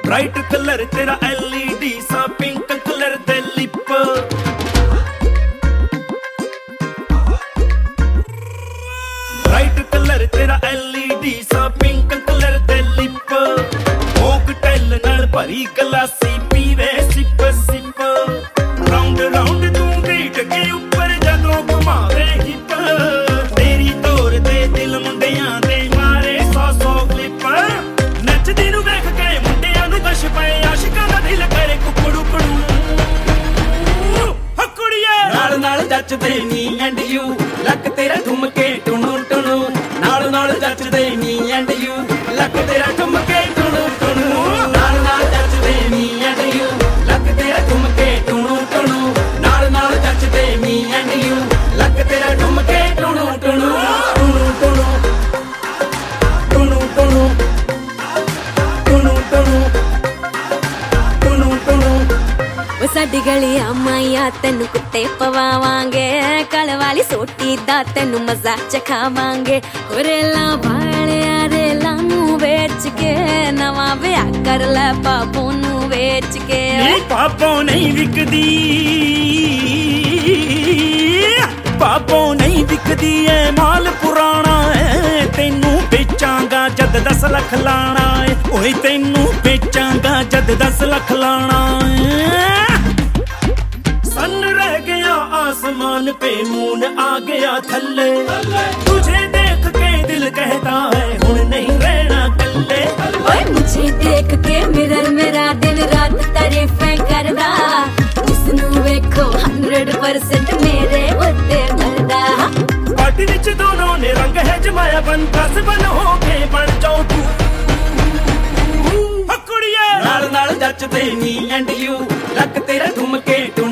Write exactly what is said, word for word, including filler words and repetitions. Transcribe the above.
bright colour तेरा LED सा pink colour दे लिप ब्राइट कलर तेरा एलईडी सा पिंक कलर दे लिप मॉकटेल नाल भरी गलासी पीवे सिप सिप राउंड राउंड तू बीट के ऊपर जदों घुमावे हिप तेरी तोर दे दिल मुंडियां दे मारे सौ सौ क्लिप नचदी नू वेख के मुंडियां नू दश पए आशिकां दा दिल करे कुकड़ू कड़ू हकुड़िए नाल नाल जचदे नी एंड यू लक तेरा ठुमके टुणू टुणू नाल नाल जचदे नी एंड यू लक तेरा ठुमके टुणू टुणू नाल नाल जचदे नी एंड यू लक तेरा ठुमके टुणू टुणू नाल नाल जचदे नी एंड यू लक तेरा ठुमके टुणू टुणू टुणू टुणू टुणू टुणू टुणू टुणू टुणू टुणू साडी गलियां माइया तेनू कुत्ते पवावांगे कल वाली सोटी दा तेनू मजा चखावांगे रेला वालिया रेला नू बेच के नवा ब्याह कर ले पापो नू बेच के पापो नहीं विकदी पापो नहीं विकदी है माल पुराना है तेनू बेचांगा जद दस लख लाना है ओए तेनू बेचांगा जद दस लख लाना है सन रह गया आसमान पे मून आ गया थल्ले तुझे देख के दिल कहता है हुण नहीं रहना कल्ले ओए मुझे देख के मिरर मेरा दिन रात तारीफें करदा जिसनू वेखो हंड्रेड परसेंट मेरे उत्ते मरदा पार्टी विच दोनों ने रंग है जमाया बन दस बन हो के बन जाओ तू हकुड़िए नाल नाल जचदे नी एंड यू लक तेरा ठुमके